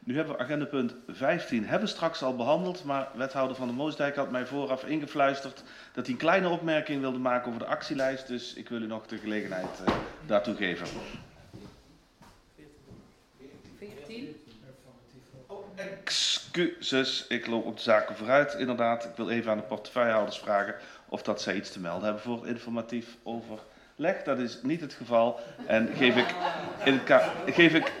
Nu hebben we agendapunt 15. Hebben we straks al behandeld, maar wethouder Van der Moosdijk had mij vooraf ingefluisterd dat hij een kleine opmerking wilde maken over de actielijst. Dus ik wil u nog de gelegenheid daartoe geven. 14. Oh, excuses, ik loop op de zaken vooruit. Inderdaad, ik wil even aan de portefeuillehouders vragen of dat zij iets te melden hebben voor informatief overleg. Dat is niet het geval. En geef ik